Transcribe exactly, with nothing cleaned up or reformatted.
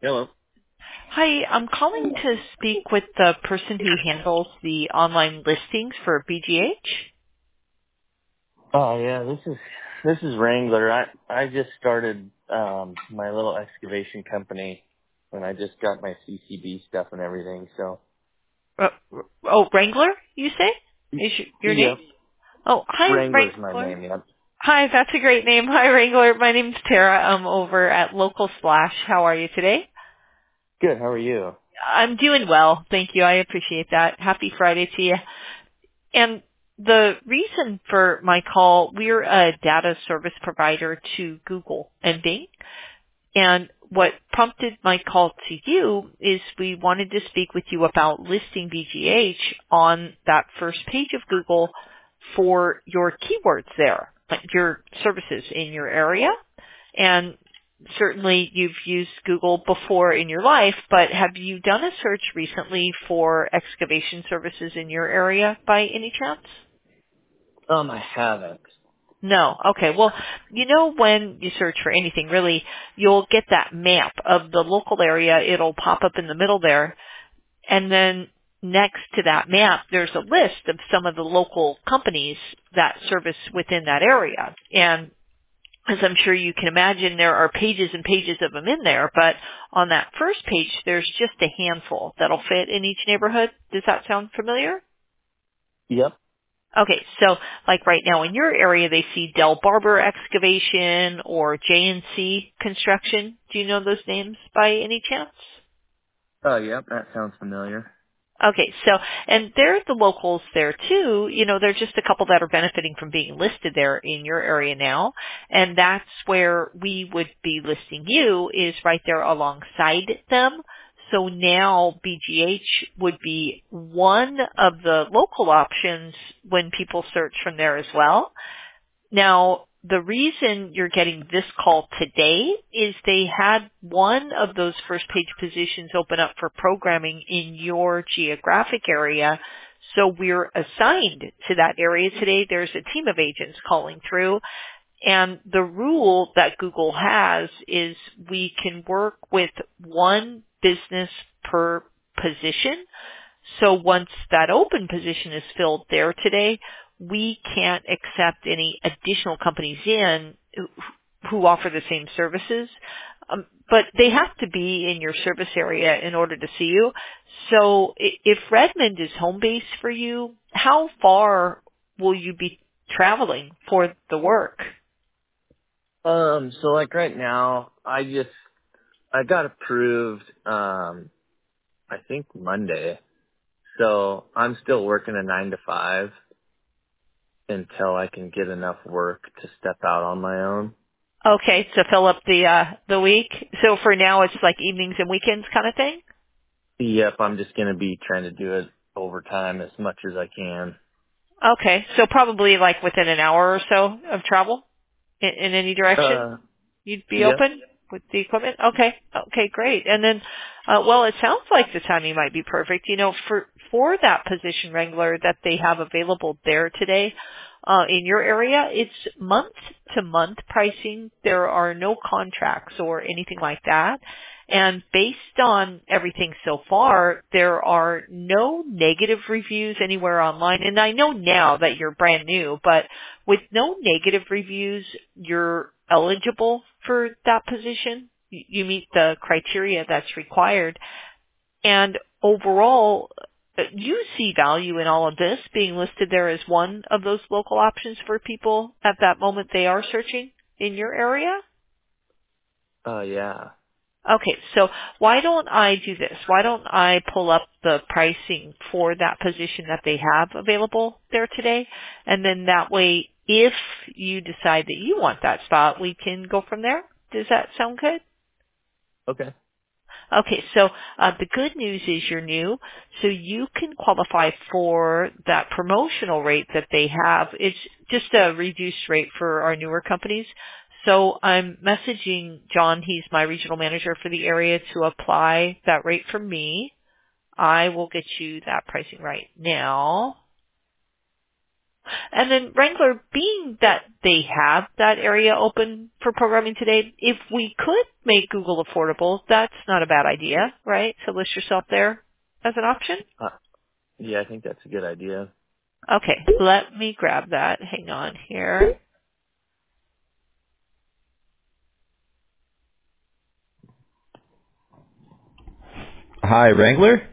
Hello. Hi, I'm calling to speak with the person who handles the online listings for B G H. Oh yeah, this is this is Wrangler. I I just started um my little excavation company, and I just got my C C B stuff and everything. So Uh, oh, Wrangler, you say? Is your, your name? yep, Oh, hi, Wrangler's my Wrangler. name. Yep. Hi, that's a great name. Hi, Wrangler. My name's Tara. I'm over at Local Splash. How are you today? Good. How are you? I'm doing well. Thank you. I appreciate that. Happy Friday to you. And the reason for my call, we're a data service provider to Google and Bing. And what prompted my call to you is we wanted to speak with you about listing B G H on that first page of Google for your keywords there, like your services in your area. And certainly you've used Google before in your life, but have you done a search recently for excavation services in your area by any chance? Um, I haven't. No. Okay. Well, you know when you search for anything, really, you'll get that map of the local area. It'll pop up in the middle there. And then next to that map, there's a list of some of the local companies that service within that area. And as I'm sure you can imagine, there are pages and pages of them in there. But on that first page, there's just a handful that'll fit in each neighborhood. Does that sound familiar? Yep. Okay, so like right now in your area, they see Del Barber Excavation or J and C Construction. Do you know those names by any chance? Oh, yep. That sounds familiar. Okay, so, and they're the locals there too. You know, they're just a couple that are benefiting from being listed there in your area now. And that's where we would be listing you is right there alongside them. So now B G H would be one of the local options when people search from there as well. Now, the reason you're getting this call today is they had one of those first page positions open up for programming in your geographic area. So we're assigned to that area today. There's a team of agents calling through. And the rule that Google has is we can work with one business per position. So once that open position is filled there today, we can't accept any additional companies in who who offer the same services. Um, but they have to be in your service area in order to see you. So i- if Redmond is home base for you, how far will you be traveling for the work? Um, so like right now, I just I got approved. Um, I think Monday. So I'm still working a nine to five until I can get enough work to step out on my own. Okay, to fill up the uh the week. So for now it's like evenings and weekends kind of thing? Yep, I'm just gonna be trying to do it overtime as much as I can. Okay, so probably like within an hour or so of travel in, in any direction, Uh, you'd be yep. open with the equipment? Okay, okay, great. And then, uh, well, it sounds like the timing might be perfect. You know, for, for that position wrangler that they have available there today, uh, in your area, it's month to month pricing. There are no contracts or anything like that. And based on everything so far, there are no negative reviews anywhere online. And I know now that you're brand new, but with no negative reviews, you're eligible for that position. You you meet the criteria that's required. And overall, uh, you see value in all of this being listed there as one of those local options for people at that moment they are searching in your area? Uh, yeah. Okay, so why don't I do this? Why don't I pull up the pricing for that position that they have available there today? And then that way, if you decide that you want that spot, we can go from there. Does that sound good? Okay. Okay, so uh, the good news is you're new, so you can qualify for that promotional rate that they have. It's just a reduced rate for our newer companies. So I'm messaging John, he's my regional manager for the area, to apply that rate for me. I will get you that pricing right now. And then Wrangler, being that they have that area open for programming today, if we could make Google affordable, that's not a bad idea, right? So list yourself there as an option. Uh, yeah, I think that's a good idea. Okay, let me grab that. Hang on here. Hi, Wrangler.